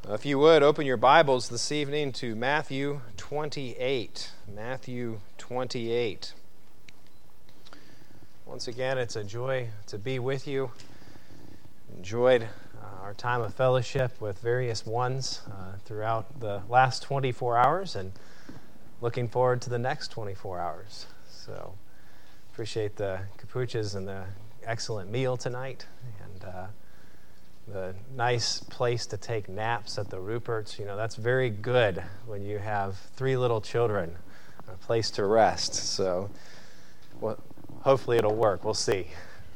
If you would, open your Bibles this evening to Matthew 28. Matthew 28. Once again, it's a joy to be with you. Enjoyed our time of fellowship with various ones throughout the last 24 hours and looking forward to the next 24 hours. So appreciate the capuchas and the excellent meal tonight and the nice place to take naps at the Ruperts. You know, that's very good when you have 3 little children, a place to rest. So hopefully it'll work. We'll see.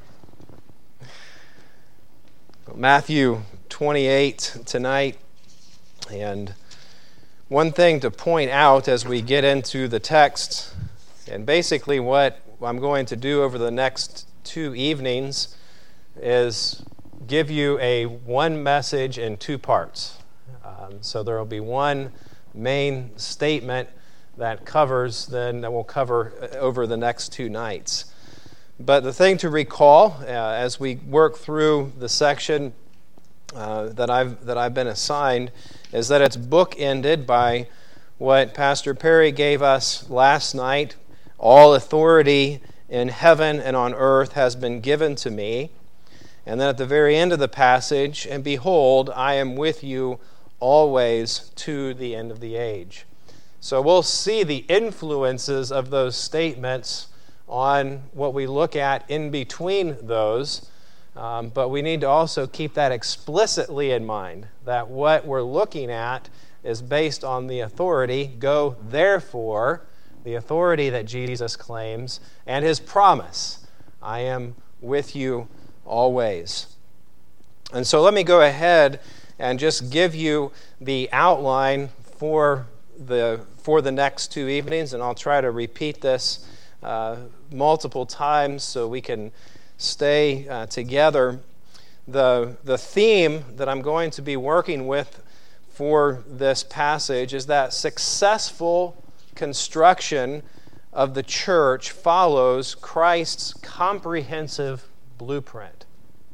Matthew 28 tonight. And one thing to point out as we get into the text, and basically what I'm going to do over the next 2 evenings is give you one message in 2 parts. So there will be one main statement that we'll cover over the next 2 nights. But the thing to recall as we work through the section that I've been assigned is that it's bookended by what Pastor Perry gave us last night. All authority in heaven and on earth has been given to me. And then at the very end of the passage, and behold, I am with you always to the end of the age. So we'll see the influences of those statements on what we look at in between those. But we need to also keep that explicitly in mind, that what we're looking at is based on the authority, go therefore, the authority that Jesus claims, and his promise, I am with you always. And so let me go ahead and just give you the outline for the next 2 evenings, and I'll try to repeat this multiple times so we can stay together. The theme that I'm going to be working with for this passage is that successful construction of the church follows Christ's comprehensive blueprint.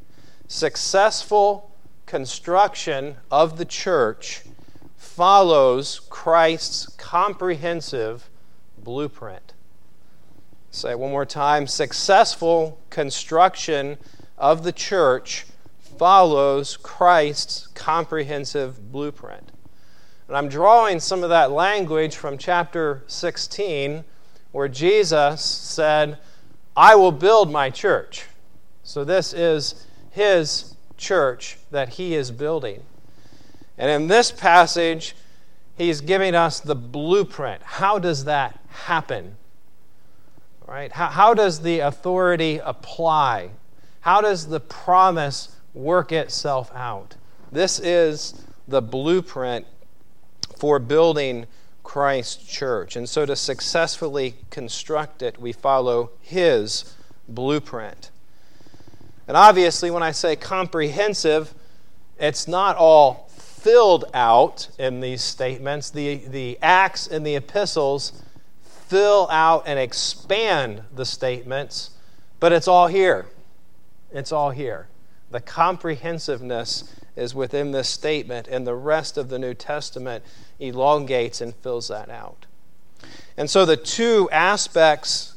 Successful construction of the church follows Christ's comprehensive blueprint. Say it one more time. Successful construction of the church follows Christ's comprehensive blueprint. And I'm drawing some of that language from chapter 16, where Jesus said, I will build my church. So this is his church that he is building. And in this passage, he's giving us the blueprint. How does that happen? Right? How does the authority apply? How does the promise work itself out? This is the blueprint for building Christ's church. And so to successfully construct it, we follow his blueprint. And obviously, when I say comprehensive, it's not all filled out in these statements. The Acts and the epistles fill out and expand the statements, but it's all here. It's all here. The comprehensiveness is within this statement, and the rest of the New Testament elongates and fills that out. And so the 2 aspects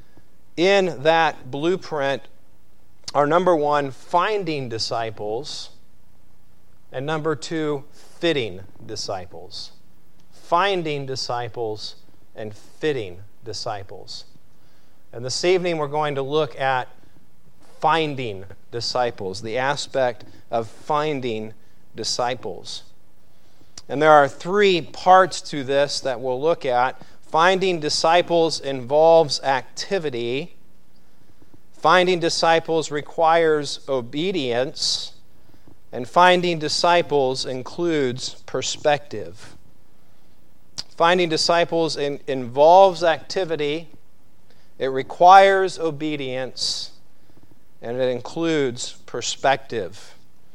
in that blueprint are, number 1, finding disciples, and number 2, fitting disciples. Finding disciples and fitting disciples. And this evening we're going to look at finding disciples, the aspect of finding disciples. And there are 3 parts to this that we'll look at. Finding disciples involves activity. Finding disciples requires obedience, and finding disciples includes perspective. Finding disciples involves activity, it requires obedience, and it includes perspective.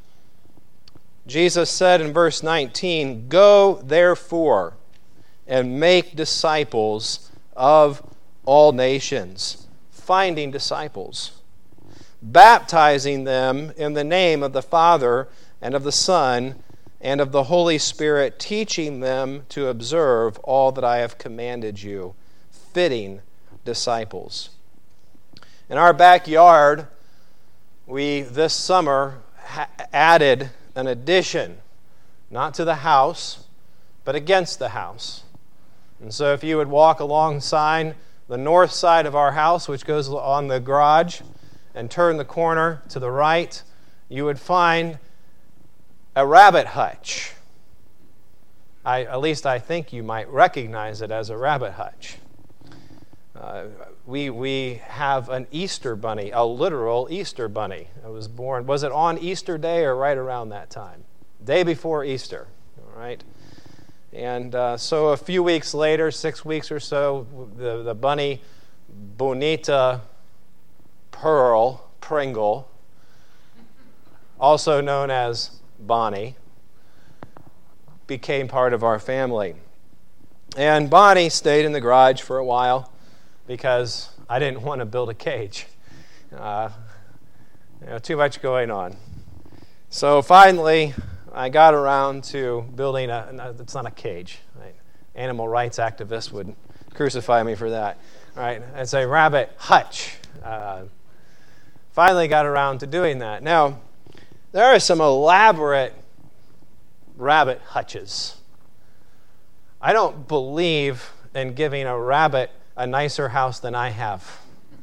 Jesus said in verse 19, "Go therefore and make disciples of all nations." Finding disciples, baptizing them in the name of the Father and of the Son and of the Holy Spirit, teaching them to observe all that I have commanded you, fitting disciples. In our backyard, we this summer added an addition, not to the house, but against the house. And so if you would walk alongside the north side of our house, which goes on the garage, and turn the corner to the right, you would find a rabbit hutch. At least I think you might recognize it as a rabbit hutch. We have an Easter bunny, a literal Easter bunny. It was born, was it on Easter Day or right around that time? Day before Easter, all right? And so a few weeks later, 6 weeks or so, the bunny, Bonita Pearl Pringle, also known as Bonnie, became part of our family. And Bonnie stayed in the garage for a while because I didn't want to build a cage. Too much going on. So finally, I got around to building it's not a cage. Right? Animal rights activists would crucify me for that. All right, it's a rabbit hutch. Finally got around to doing that. Now, there are some elaborate rabbit hutches. I don't believe in giving a rabbit a nicer house than I have.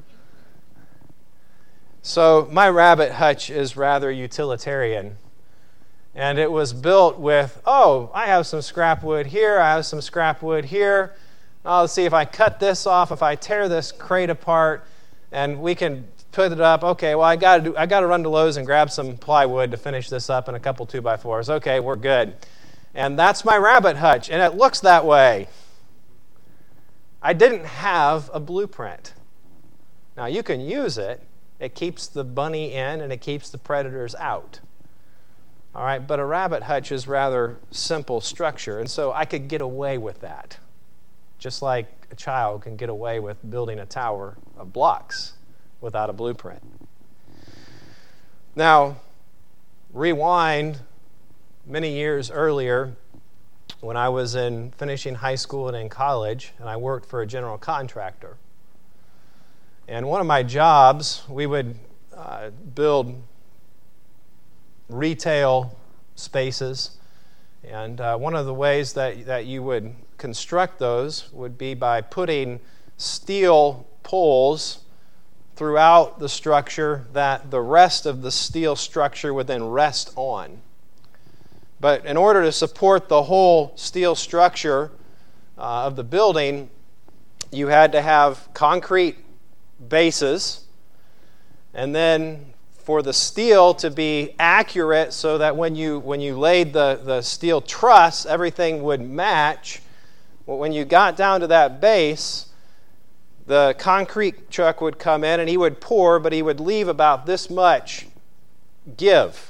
So my rabbit hutch is rather utilitarian. And it was built with, I have some scrap wood here, I have some scrap wood here. Let's see if I cut this off, if I tear this crate apart, and we can put it up. Okay, well, I got to run to Lowe's and grab some plywood to finish this up and a couple 2x4s. Okay, we're good. And that's my rabbit hutch, and it looks that way. I didn't have a blueprint. Now, you can use it. It keeps the bunny in, and it keeps the predators out. All right, but a rabbit hutch is rather simple structure, and so I could get away with that, just like a child can get away with building a tower of blocks without a blueprint. Now, rewind many years earlier when I was finishing high school and in college, and I worked for a general contractor. And one of my jobs, we would build retail spaces. And one of the ways that you would construct those would be by putting steel poles throughout the structure that the rest of the steel structure would then rest on. But in order to support the whole steel structure of the building, you had to have concrete bases, and then for the steel to be accurate so that when you laid the steel truss, everything would match. Well, when you got down to that base, the concrete truck would come in and he would pour, but he would leave about this much give.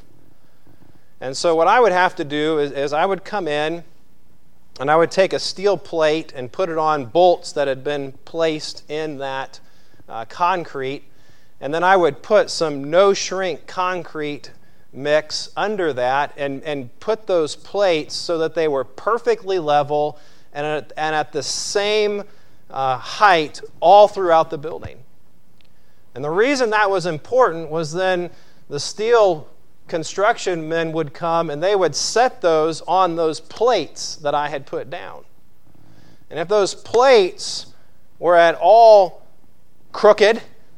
And so what I would have to do is I would come in and I would take a steel plate and put it on bolts that had been placed in that concrete, and then I would put some no-shrink concrete mix under that and put those plates so that they were perfectly level and at the same height all throughout the building. And the reason that was important was then the steel construction men would come and they would set those on those plates that I had put down. And if those plates were at all crooked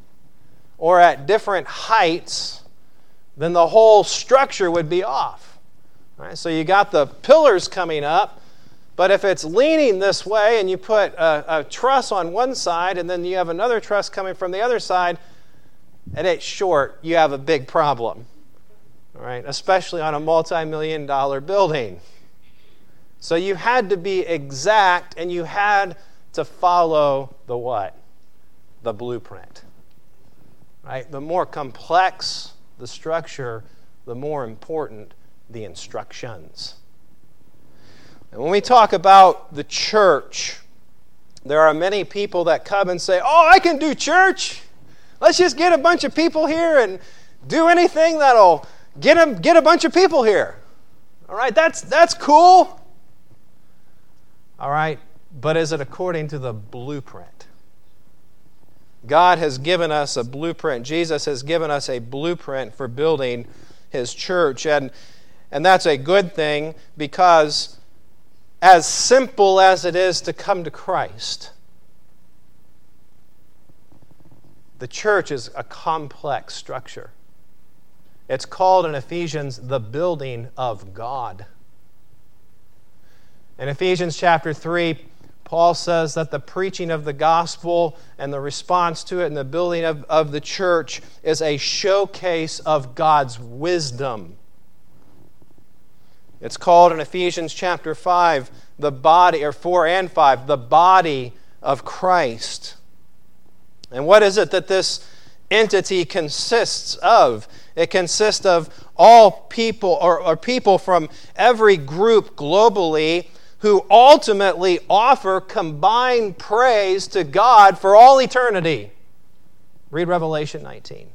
or at different heights, then the whole structure would be off. All right, so you got the pillars coming up, but if it's leaning this way and you put a truss on one side and then you have another truss coming from the other side and it's short, you have a big problem. All right, especially on a multi-million-dollar building. So you had to be exact and you had to follow the what? The blueprint. Right? The more complex the structure, the more important the instructions. And when we talk about the church, there are many people that come and say, I can do church. Let's just get a bunch of people here and do anything that'll get a bunch of people here. All right, that's cool. All right, but is it according to the blueprint? God has given us a blueprint. Jesus has given us a blueprint for building His church. And that's a good thing, because as simple as it is to come to Christ, the church is a complex structure. It's called in Ephesians the building of God. In Ephesians chapter 3, Paul says that the preaching of the gospel and the response to it and the building of the church is a showcase of God's wisdom. It's called in Ephesians chapter 5, the body, or 4 and 5, the body of Christ. And what is it that this entity consists of? It consists of all people, or people from every group globally, who ultimately offer combined praise to God for all eternity. Read Revelation 19.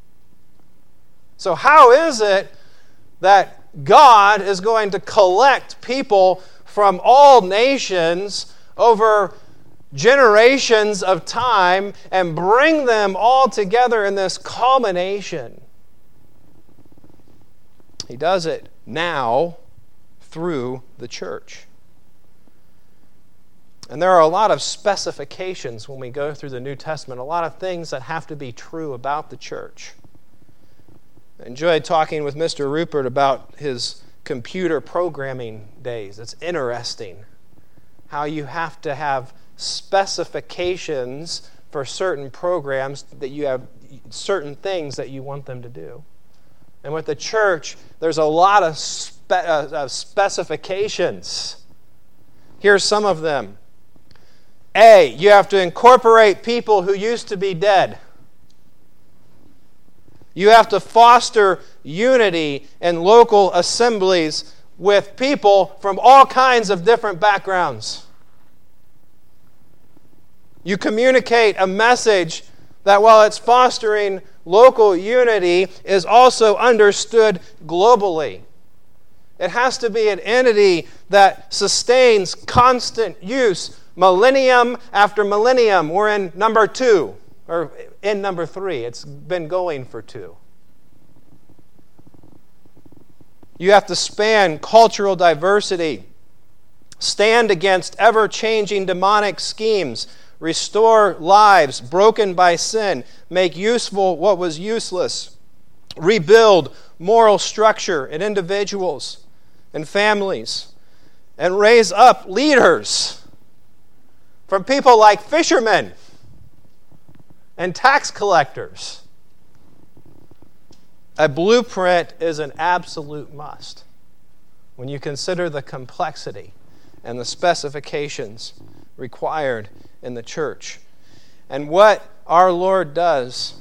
So how is it that God is going to collect people from all nations over generations of time and bring them all together in this culmination? He does it now through the church. And there are a lot of specifications when we go through the New Testament, a lot of things that have to be true about the church. I enjoyed talking with Mr. Rupert about his computer programming days. It's interesting how you have to have specifications for certain programs, that you have certain things that you want them to do. And with the church, there's a lot of specifications. Here's some of them. A, you have to incorporate people who used to be dead. You have to foster unity in local assemblies with people from all kinds of different backgrounds. You communicate a message that, while it's fostering local unity, is also understood globally. It has to be an entity that sustains constant use, millennium after millennium. We're in number 2, or in number 3. It's been going for 2. You have to span cultural diversity, stand against ever-changing demonic schemes, restore lives broken by sin, make useful what was useless, rebuild moral structure in individuals and families, and raise up leaders from people like fishermen and tax collectors. A blueprint is an absolute must when you consider the complexity and the specifications required in the church. And what our Lord does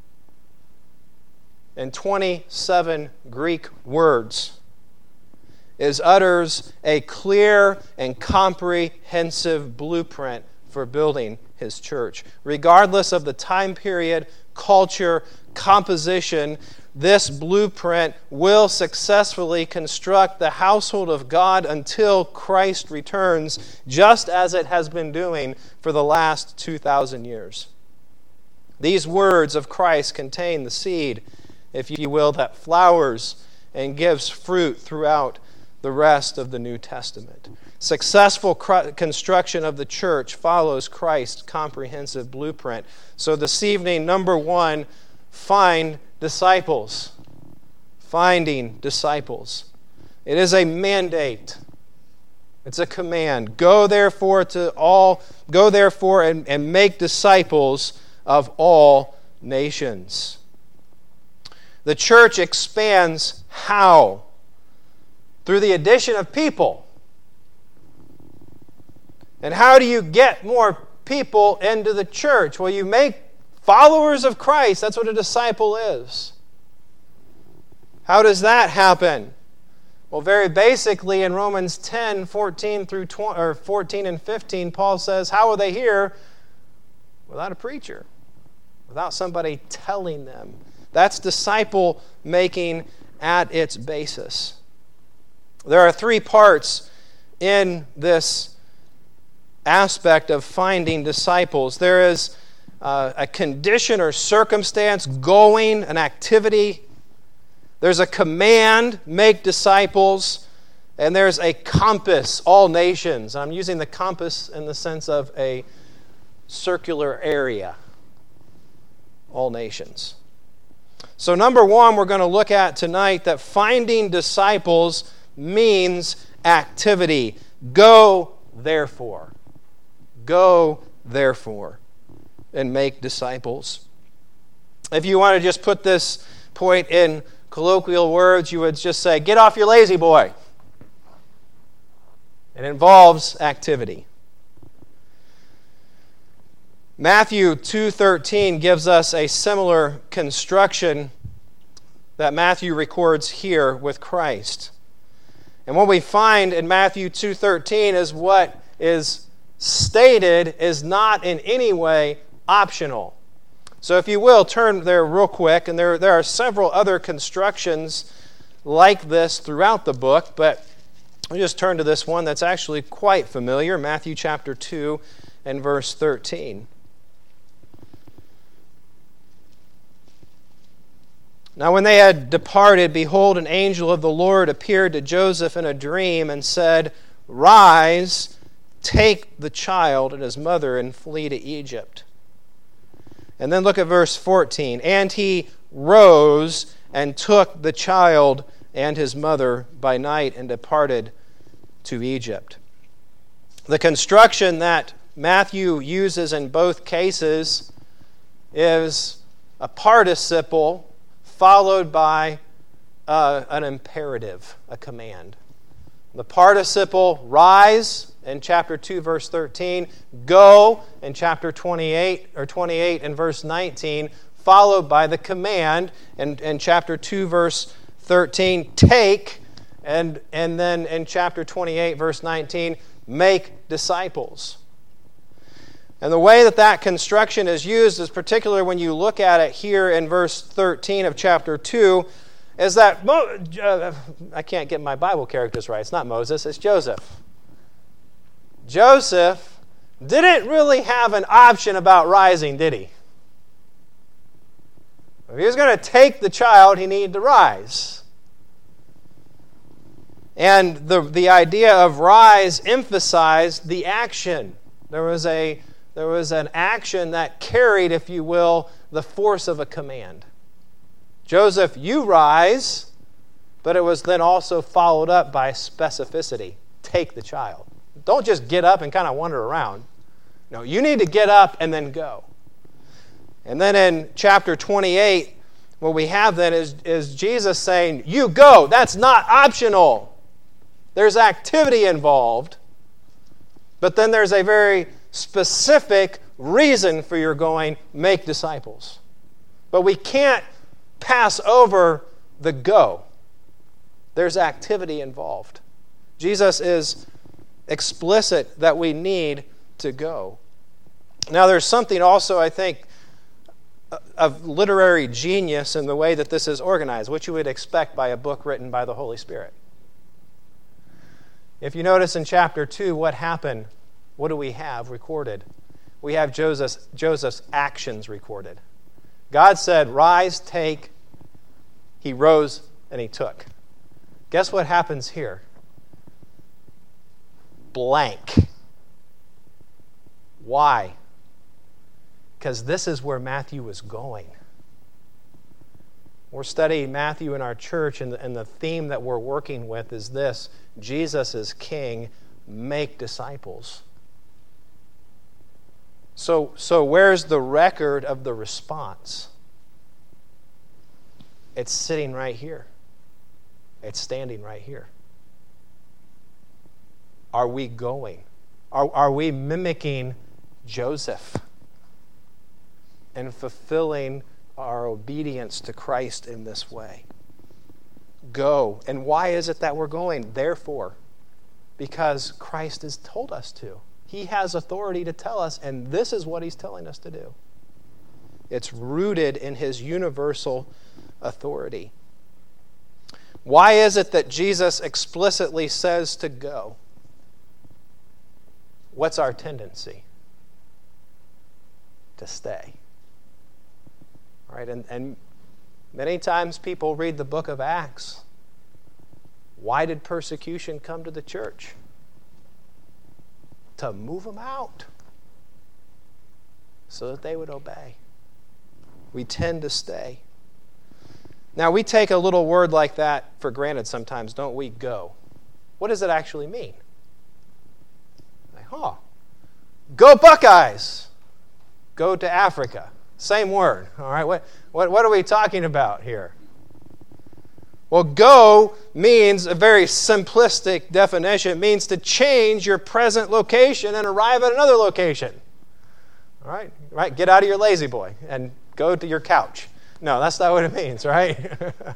in 27 Greek words is utters a clear and comprehensive blueprint for building His church. Regardless of the time period, culture, composition, this blueprint will successfully construct the household of God until Christ returns, just as it has been doing for the last 2,000 years. These words of Christ contain the seed, if you will, that flowers and gives fruit throughout the rest of the New Testament. Successful construction of the church follows Christ's comprehensive blueprint. So this evening, number 1, find disciples. Finding disciples. It is a mandate. It's a command. Go therefore and make disciples of all nations. The church expands how? Through the addition of people. And how do you get more people into the church? Well, you make followers of Christ. That's what a disciple is. How does that happen? Well, very basically in Romans 10, 14 and 15, Paul says, how will they hear without a preacher? Without somebody telling them. That's disciple making at its basis. There are three parts in this aspect of finding disciples. There is a condition or circumstance, going, an activity. There's a command, make disciples. And there's a compass, all nations. I'm using the compass in the sense of a circular area, all nations. So number one, we're going to look at tonight that finding disciples means activity. Go, therefore. Go, therefore, and make disciples. If you want to just put this point in colloquial words, you would just say, get off your lazy boy. It involves activity. Matthew 2:13 gives us a similar construction that Matthew records here with Christ. And what we find in Matthew 2:13 is what is stated is not in any way optional. So if you will, turn there real quick, and there are several other constructions like this throughout the book, but we just turn to this one that's actually quite familiar, Matthew chapter 2 and verse 13. Now when they had departed, behold, an angel of the Lord appeared to Joseph in a dream and said, Rise, take the child and his mother and flee to Egypt. And then look at verse 14. And he rose and took the child and his mother by night and departed to Egypt. The construction that Matthew uses in both cases is a participle followed by an imperative, a command. The participle rise in chapter 2 verse 13, go in chapter 28 and verse 19, followed by the command in chapter 2 verse 13, take, and then in chapter 28 verse 19, make disciples. And the way that construction is used is particularly when you look at it here in verse 13 of chapter 2, is that, I can't get my Bible characters right. It's not Moses, it's Joseph. Joseph didn't really have an option about rising, did he? If he was going to take the child, he needed to rise. And the idea of rise emphasized the action. There was an action that carried, if you will, the force of a command. Joseph, you rise, but it was then also followed up by specificity. Take the child. Don't just get up and kind of wander around. No, you need to get up and then go. And then in chapter 28, what we have then is Jesus saying, you go. That's not optional. There's activity involved, but then there's a very specific reason for your going, make disciples. But we can't pass over the go. There's activity involved. Jesus is explicit that we need to go. Now there's something also, I think, of literary genius in the way that this is organized, which you would expect by a book written by the Holy Spirit. If you notice in chapter 2 what happened, what do we have recorded? We have Joseph's actions recorded. God said, rise, take. He rose and he took. Guess what happens here? Blank. Why? Because this is where Matthew was going. We're studying Matthew in our church, and the theme that we're working with is this: Jesus is King, make disciples. So where's the record of the response? It's sitting right here. It's standing right here. Are we going? Are we mimicking Joseph and fulfilling our obedience to Christ in this way? Go. And why is it that we're going? Therefore, because Christ has told us to. He has authority to tell us, and this is what he's telling us to do. It's rooted in his universal authority. Why is it that Jesus explicitly says to go? What's our tendency? To stay. All right, and many times people read the book of Acts. Why did persecution come to the church? To move them out so that they would obey. We tend to stay. Now, we take a little word like that for granted sometimes, don't we? Go. What does it actually mean? Like, go Buckeyes. Go to Africa. Same word. All right, what are we talking about here? Well, go means a very simplistic definition. It means to change your present location and arrive at another location. All right? Right? Get out of your lazy boy and go to your couch. No, that's not what it means, right?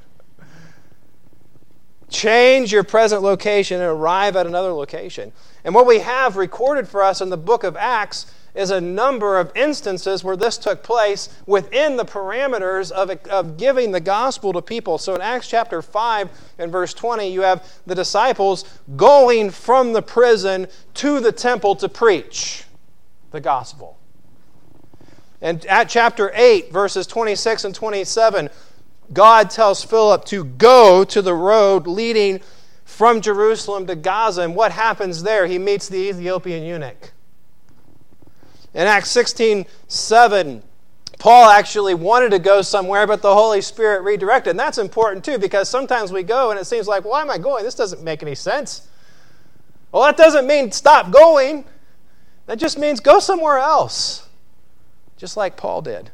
Change your present location and arrive at another location. And what we have recorded for us in the book of Acts is a number of instances where this took place within the parameters of giving the gospel to people. So in Acts chapter 5 and verse 20, you have the disciples going from the prison to the temple to preach the gospel. And at chapter 8, verses 26 and 27, God tells Philip to go to the road leading from Jerusalem to Gaza. And what happens there? He meets the Ethiopian eunuch. In Acts 16:7, Paul actually wanted to go somewhere, but the Holy Spirit redirected. And that's important too, because sometimes we go and it seems like, why am I going? This doesn't make any sense. Well, that doesn't mean stop going. That just means go somewhere else. Just like Paul did.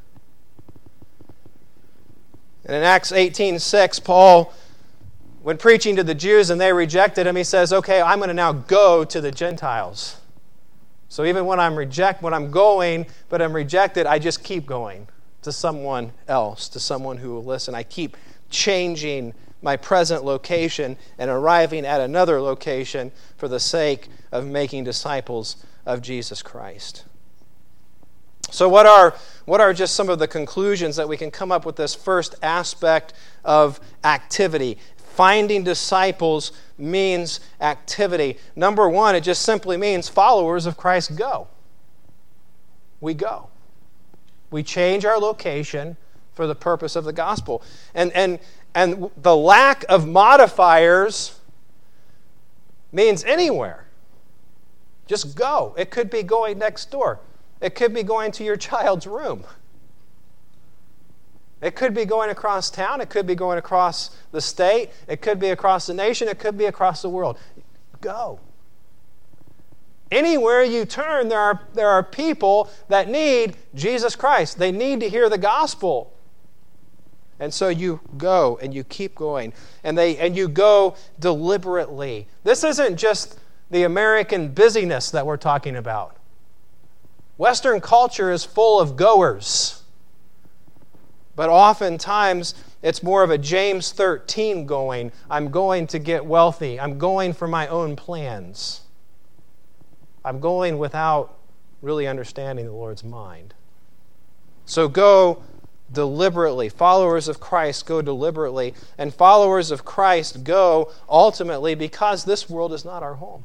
And in Acts 18:6, Paul, when preaching to the Jews and they rejected him, he says, okay, I'm going to now go to the Gentiles. So even when I'm going, but I'm rejected, I just keep going to someone else, to someone who will listen. I keep changing my present location and arriving at another location for the sake of making disciples of Jesus Christ. So what are just some of the conclusions that we can come up with this first aspect of activity? Finding disciples means activity. Number one, it just simply means followers of Christ go. We go. We change our location for the purpose of the gospel. And the lack of modifiers means anywhere. Just go. It could be going next door. It could be going to your child's room. It could be going across town. It could be going across the state. It could be across the nation. It could be across the world. Go. Anywhere you turn, there are people that need Jesus Christ. They need to hear the gospel. And so you go and you keep going. And you go deliberately. This isn't just the American busyness that we're talking about. Western culture is full of goers. But oftentimes, it's more of a James 13 going. I'm going to get wealthy. I'm going for my own plans. I'm going without really understanding the Lord's mind. So go deliberately. Followers of Christ go deliberately. And followers of Christ go ultimately because this world is not our home.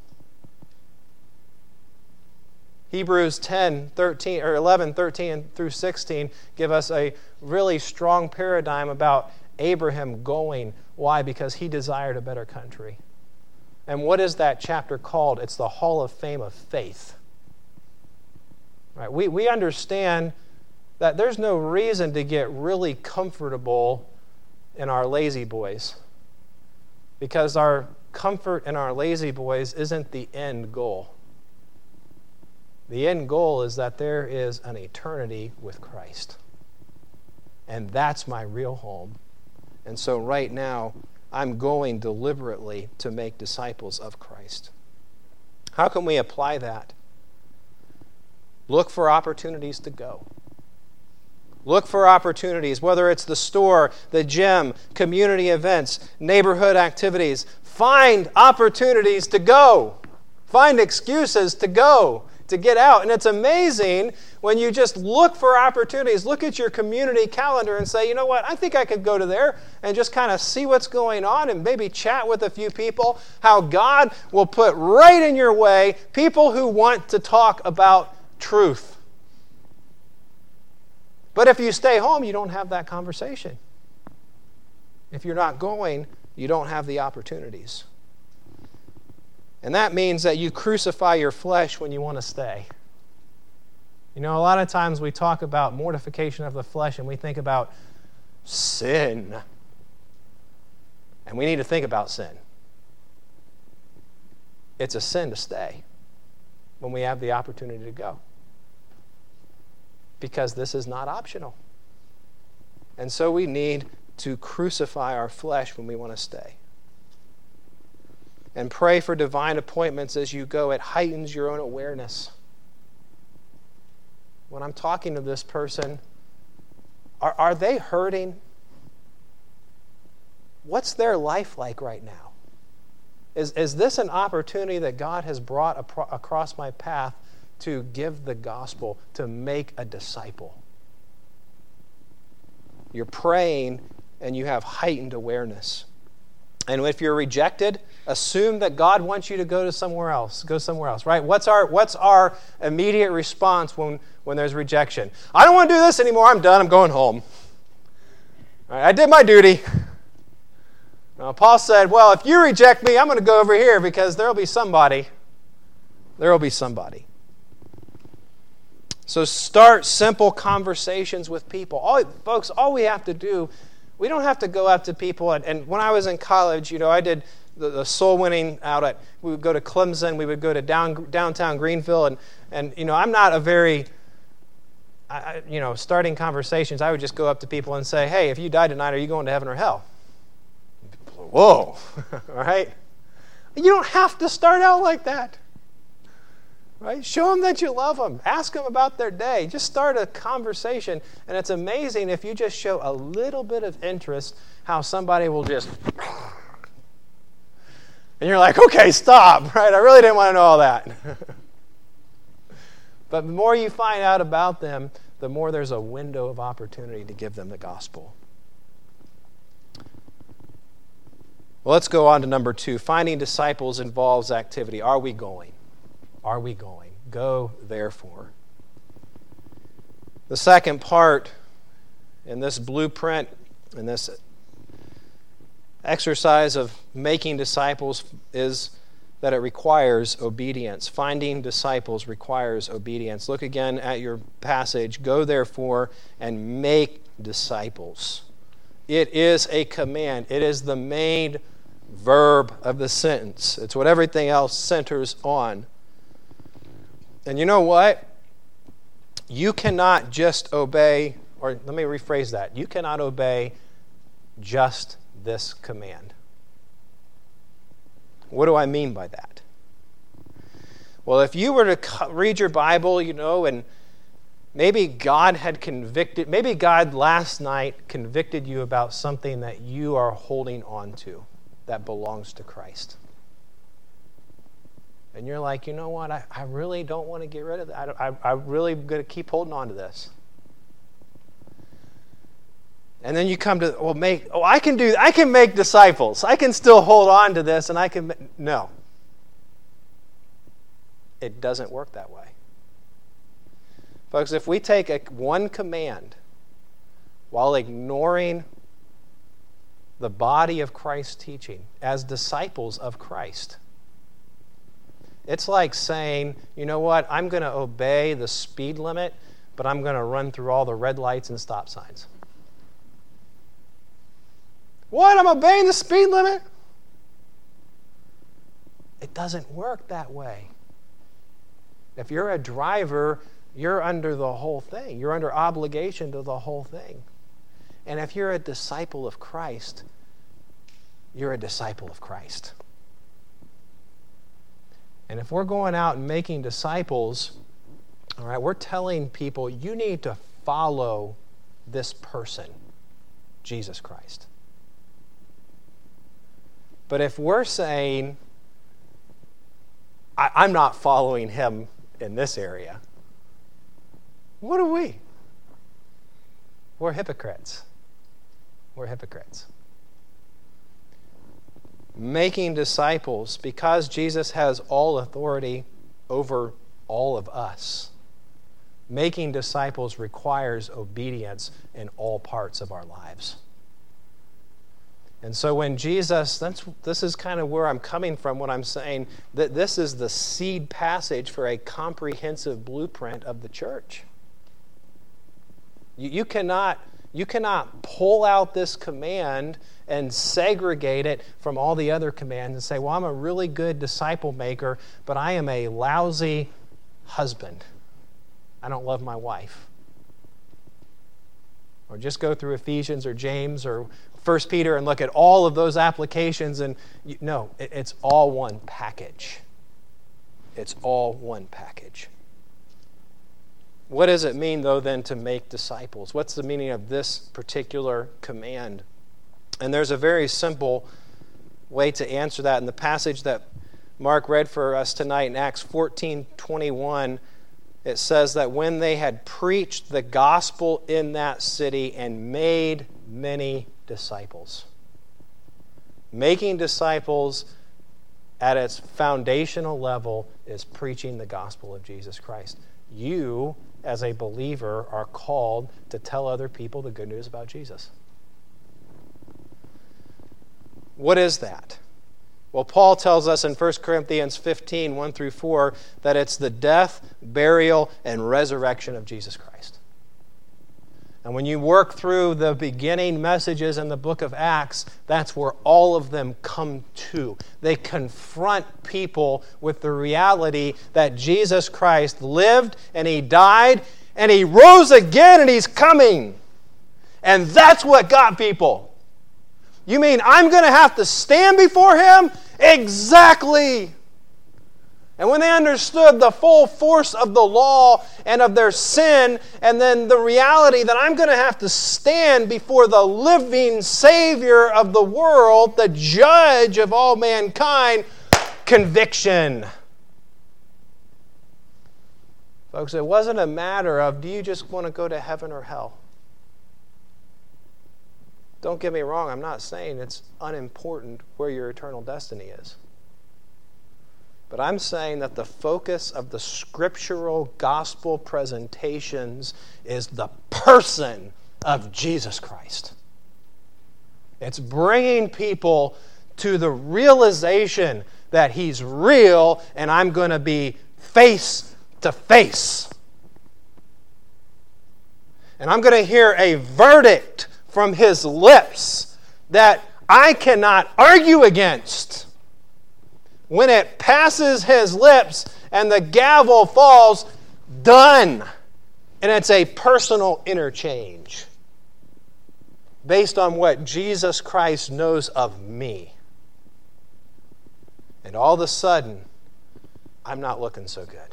Hebrews 11, 13 through 16 give us a really strong paradigm about Abraham going. Why? Because he desired a better country. And what is that chapter called? It's the Hall of Fame of Faith. Right? We understand that there's no reason to get really comfortable in our lazy boys, because our comfort in our lazy boys isn't the end goal. The end goal is that there is an eternity with Christ. And that's my real home. And so right now, I'm going deliberately to make disciples of Christ. How can we apply that? Look for opportunities to go. Look for opportunities, whether it's the store, the gym, community events, neighborhood activities. Find opportunities to go. Find excuses to go. to get out. And it's amazing when you just look for opportunities, look at your community calendar and say, you know what, I think I could go to there and just kind of see what's going on and maybe chat with a few people, how God will put right in your way people who want to talk about truth. But if you stay home, you don't have that conversation. If you're not going, you don't have the opportunities. And that means that you crucify your flesh when you want to stay. You know, a lot of times we talk about mortification of the flesh and we think about sin. And we need to think about sin. It's a sin to stay when we have the opportunity to go. Because this is not optional. And so we need to crucify our flesh when we want to stay. And pray for divine appointments as you go. It heightens your own awareness. When I'm talking to this person, are they hurting? What's their life like right now? Is this an opportunity that God has brought across my path to give the gospel, to make a disciple? You're praying and you have heightened awareness. And if you're rejected, assume that God wants you to go somewhere else. Go somewhere else, right? What's our immediate response when there's rejection? I don't want to do this anymore. I'm done. I'm going home. All right, I did my duty. Now, Paul said, well, if you reject me, I'm going to go over here because there will be somebody. There will be somebody. So start simple conversations with people. Folks, all we have to do, we don't have to go up to people. And when I was in college, you know, I did the soul winning we would go to Clemson, we would go to downtown Greenville. And you know, I'm not a very, starting conversations, I would just go up to people and say, hey, if you die tonight, are you going to heaven or hell? Whoa, all right? You don't have to start out like that. Right? Show them that you love them. Ask them about their day. Just start a conversation. And it's amazing if you just show a little bit of interest, how somebody will just... And you're like, okay, stop. Right? I really didn't want to know all that. But the more you find out about them, the more there's a window of opportunity to give them the gospel. Well, let's go on to number 2. Finding disciples involves activity. Are we going? Are we going? Go, therefore. The second part in this blueprint, in this exercise of making disciples, is that it requires obedience. Finding disciples requires obedience. Look again at your passage. Go, therefore, and make disciples. It is a command. It is the main verb of the sentence. It's what everything else centers on. And you know what? You cannot just obey, or let me rephrase that. You cannot obey just this command. What do I mean by that? Well, if you were to read your Bible, and maybe God last night convicted you about something that you are holding on to that belongs to Christ. And you're like, you know what? I really don't want to get rid of that. I'm really going to keep holding on to this. And then you come to, I can make disciples. I can still hold on to this, and I can. No. It doesn't work that way. Folks, if we take one command while ignoring the body of Christ's teaching as disciples of Christ, it's like saying, you know what, I'm going to obey the speed limit, but I'm going to run through all the red lights and stop signs. What? I'm obeying the speed limit? It doesn't work that way. If you're a driver, you're under the whole thing. You're under obligation to the whole thing. And if you're a disciple of Christ, you're a disciple of Christ. And if we're going out and making disciples, all right, we're telling people, you need to follow this person, Jesus Christ. But if we're saying, I'm not following him in this area. What are we? We're hypocrites. We're hypocrites. Making disciples, because Jesus has all authority over all of us, making disciples requires obedience in all parts of our lives. And so when Jesus, this is kind of where I'm coming from when I'm saying that this is the seed passage for a comprehensive blueprint of the church. You cannot pull out this command and segregate it from all the other commands and say, well, I'm a really good disciple maker, but I am a lousy husband. I don't love my wife. Or just go through Ephesians or James or 1 Peter and look at all of those applications. And no, it's all one package. It's all one package. What does it mean, though, then, to make disciples? What's the meaning of this particular command? And there's a very simple way to answer that. In the passage that Mark read for us tonight in Acts 14:21, it says that when they had preached the gospel in that city and made many disciples. Making disciples at its foundational level is preaching the gospel of Jesus Christ. You, as a believer, are called to tell other people the good news about Jesus. What is that? Well, Paul tells us in 1 Corinthians 15, 1 through 4, that it's the death, burial, and resurrection of Jesus Christ. And when you work through the beginning messages in the book of Acts, that's where all of them come to. They confront people with the reality that Jesus Christ lived, and He died, and He rose again, and He's coming. And that's what got people. You mean I'm going to have to stand before Him? Exactly. And when they understood the full force of the law and of their sin, and then the reality that I'm going to have to stand before the living Savior of the world, the judge of all mankind, conviction. Folks, it wasn't a matter of, do you just want to go to heaven or hell? Don't get me wrong, I'm not saying it's unimportant where your eternal destiny is. But I'm saying that the focus of the scriptural gospel presentations is the person of Jesus Christ. It's bringing people to the realization that He's real and I'm going to be face to face. And I'm going to hear a verdict from His lips that I cannot argue against. When it passes His lips and the gavel falls, done. And it's a personal interchange based on what Jesus Christ knows of me. And all of a sudden, I'm not looking so good.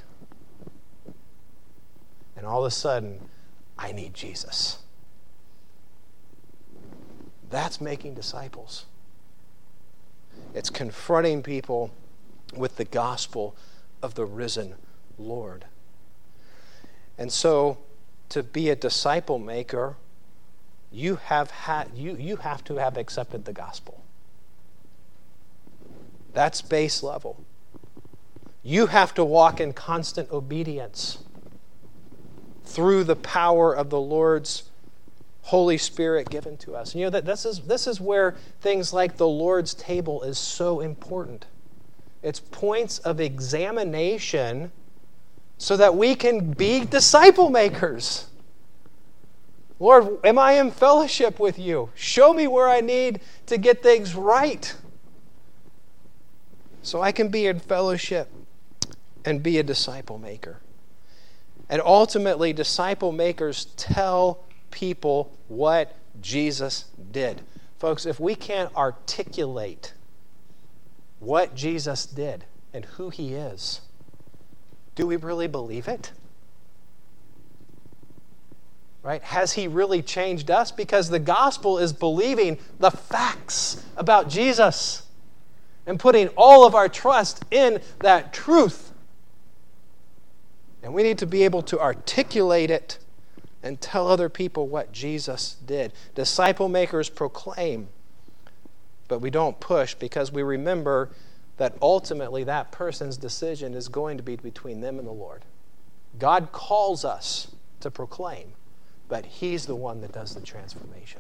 And all of a sudden, I need Jesus. That's making disciples. It's confronting people with the gospel of the risen Lord. And so, to be a disciple maker, you have to have accepted the gospel. That's base level. You have to walk in constant obedience through the power of the Lord's Holy Spirit given to us. And you know that this is where things like the Lord's table is so important. It's points of examination so that we can be disciple makers. Lord, am I in fellowship with You? Show me where I need to get things right so I can be in fellowship and be a disciple maker. And ultimately, disciple makers tell people what Jesus did. Folks, if we can't articulate what Jesus did and who He is, do we really believe it? Right? Has He really changed us? Because the gospel is believing the facts about Jesus and putting all of our trust in that truth. And we need to be able to articulate it and tell other people what Jesus did. Disciple makers proclaim, but we don't push because we remember that ultimately that person's decision is going to be between them and the Lord. God calls us to proclaim, but He's the one that does the transformation.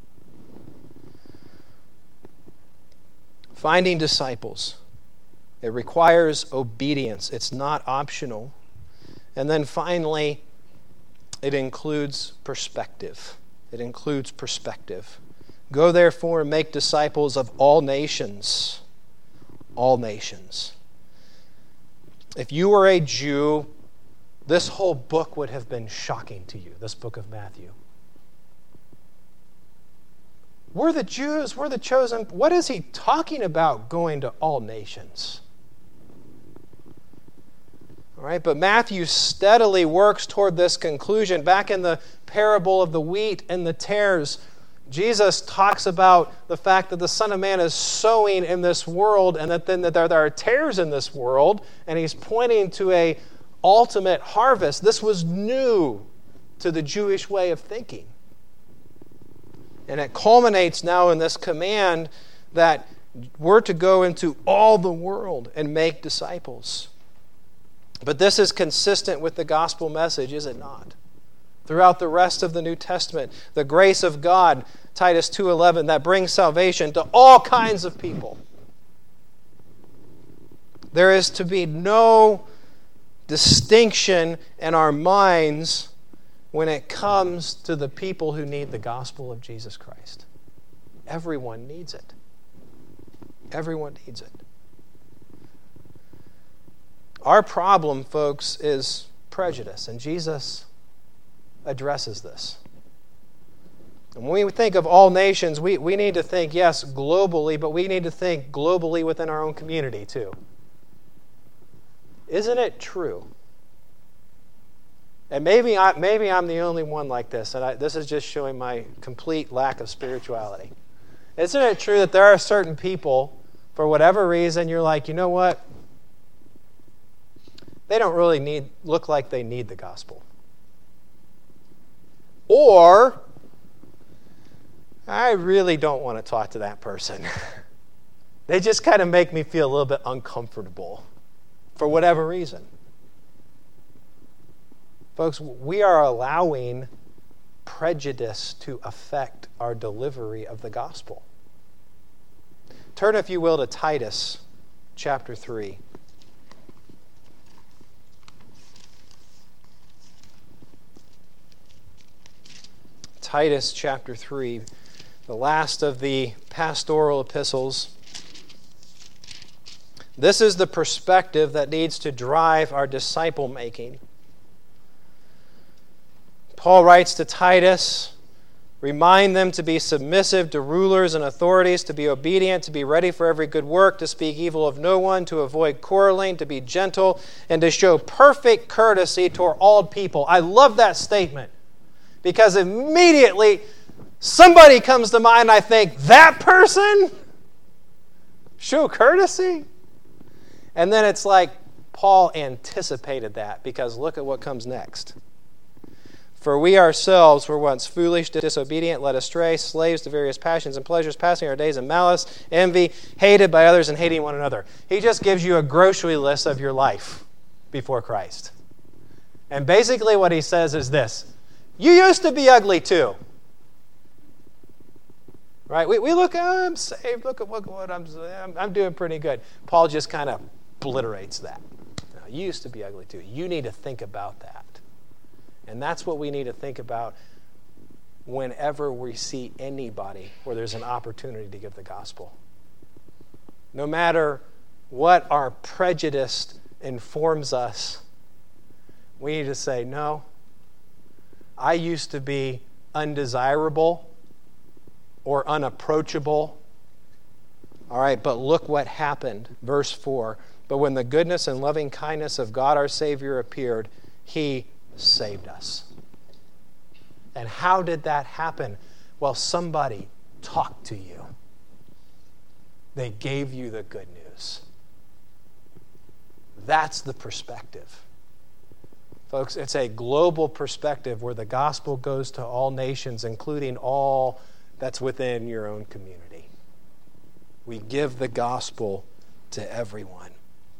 Finding disciples. It requires obedience. It's not optional. And then finally, it includes perspective. It includes perspective. Go therefore and make disciples of all nations. All nations. If you were a Jew, this whole book would have been shocking to you, this book of Matthew. We're the Jews, we're the chosen. What is he talking about going to all nations? All right, but Matthew steadily works toward this conclusion. Back in the parable of the wheat and the tares, Jesus talks about the fact that the Son of Man is sowing in this world and that there are tares in this world, and he's pointing to a ultimate harvest. This was new to the Jewish way of thinking. And it culminates now in this command that we're to go into all the world and make disciples. But this is consistent with the gospel message, is it not? Throughout the rest of the New Testament, the grace of God, Titus 2:11, that brings salvation to all kinds of people. There is to be no distinction in our minds when it comes to the people who need the gospel of Jesus Christ. Everyone needs it. Everyone needs it. Our problem, folks, is prejudice, and Jesus addresses this. And when we think of all nations, we need to think, yes, globally, but we need to think globally within our own community, too. Isn't it true? And maybe I'm the only one like this, and this is just showing my complete lack of spirituality. Isn't it true that there are certain people, for whatever reason, you're like, you know what? They don't really look like they need the gospel. Or, I really don't want to talk to that person. They just kind of make me feel a little bit uncomfortable for whatever reason. Folks, we are allowing prejudice to affect our delivery of the gospel. Turn, if you will, to Titus chapter 3. Titus chapter 3, the last of the pastoral epistles. This is the perspective that needs to drive our disciple making. Paul writes to Titus, remind them to be submissive to rulers and authorities, to be obedient, to be ready for every good work, to speak evil of no one, to avoid quarreling, to be gentle, and to show perfect courtesy toward all people. I love that statement because immediately somebody comes to mind and I think, that person? Show courtesy? And then it's like Paul anticipated that because look at what comes next. For we ourselves were once foolish, disobedient, led astray, slaves to various passions and pleasures, passing our days in malice, envy, hated by others, and hating one another. He just gives you a grocery list of your life before Christ. And basically what he says is this: you used to be ugly too. Right? We look, oh, I'm saved, look at what I'm doing pretty good. Paul just kind of obliterates that. No, you used to be ugly too. You need to think about that. And that's what we need to think about whenever we see anybody where there's an opportunity to give the gospel. No matter what our prejudice informs us, we need to say, no, I used to be undesirable or unapproachable. All right, but look what happened. Verse 4, but when the goodness and loving kindness of God our Savior appeared, He saved us. And how did that happen? Well, somebody talked to you. They gave you the good news. That's the perspective. Folks, it's a global perspective where the gospel goes to all nations, including all that's within your own community. We give the gospel to everyone.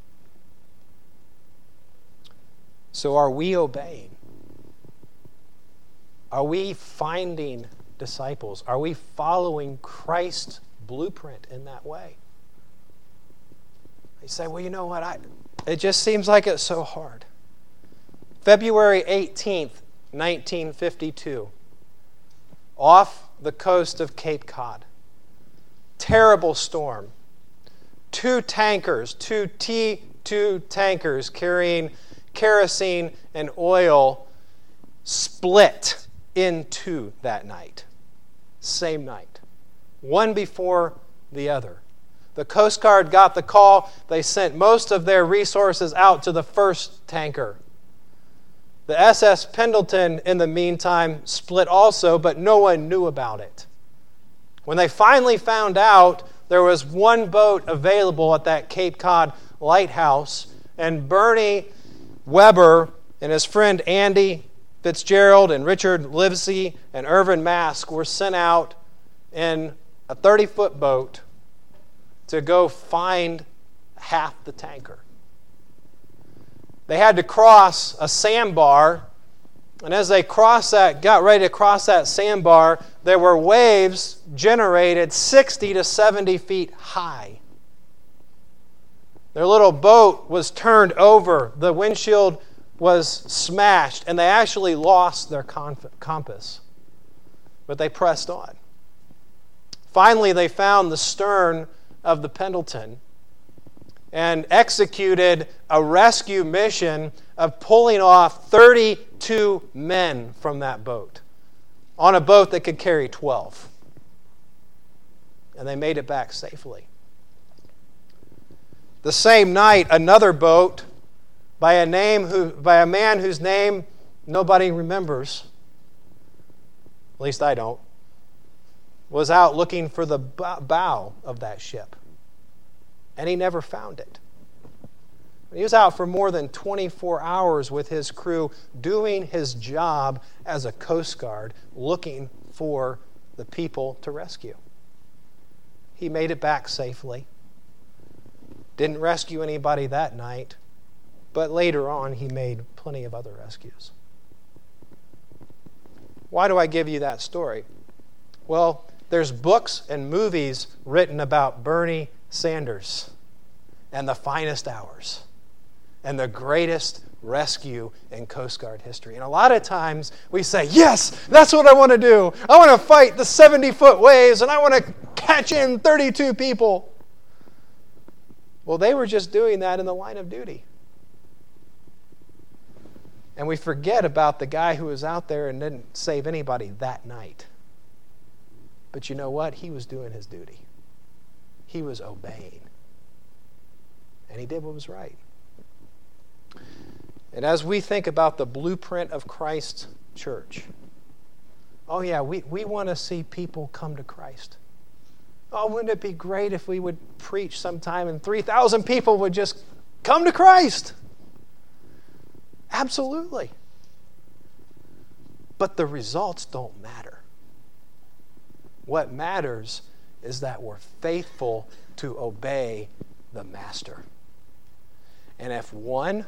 So are we obeying? Are we finding disciples? Are we following Christ's blueprint in that way? You say, well, you know what? It just seems like it's so hard. February 18th, 1952, off the coast of Cape Cod. Terrible storm. Two T2 tankers carrying kerosene and oil split in two that night. Same night. One before the other. The Coast Guard got the call. They sent most of their resources out to the first tanker. The SS Pendleton, in the meantime, split also, but no one knew about it. When they finally found out, there was one boat available at that Cape Cod lighthouse, and Bernie Weber and his friend Andy Fitzgerald and Richard Livesey and Irvin Mask were sent out in a 30-foot boat to go find half the tanker. They had to cross a sandbar, and as they got ready to cross that sandbar, there were waves generated 60 to 70 feet high. Their little boat was turned over, the windshield was smashed, and they actually lost their compass. But they pressed on. Finally, they found the stern of the Pendleton and executed a rescue mission of pulling off 32 men from that boat on a boat that could carry 12. And they made it back safely. The same night, another boat by a man whose name nobody remembers, at least I don't, was out looking for the bow of that ship. And he never found it. He was out for more than 24 hours with his crew doing his job as a Coast Guard, looking for the people to rescue. He made it back safely. Didn't rescue anybody that night, but later on he made plenty of other rescues. Why do I give you that story? Well, there's books and movies written about Bernie Sanders and the finest hours and the greatest rescue in Coast Guard history. And a lot of times we say, yes, that's what I want to do. I want to fight the 70-foot waves and I want to catch in 32 people. Well, they were just doing that in the line of duty. And we forget about the guy who was out there and didn't save anybody that night. But you know what? He was doing his duty. He was obeying. And he did what was right. And as we think about the blueprint of Christ's church, oh yeah, we want to see people come to Christ. Oh, wouldn't it be great if we would preach sometime and 3,000 people would just come to Christ? Absolutely. But the results don't matter. What matters is that we're faithful to obey the Master. And if 1,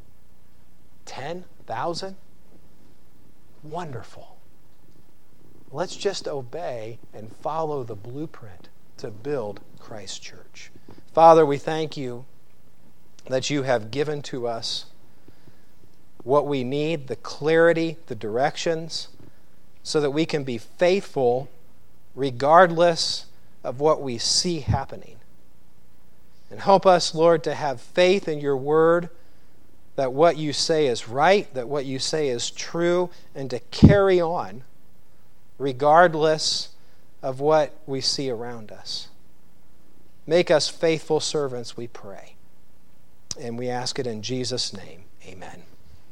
10,000, wonderful. Let's just obey and follow the blueprint to build Christ's church. Father, we thank you that you have given to us what we need, the clarity, the directions, so that we can be faithful regardless of what we see happening. And help us, Lord, to have faith in your word, that what you say is right, that what you say is true, and to carry on regardless of what we see around us. Make us faithful servants, we pray. And we ask it in Jesus' name. Amen.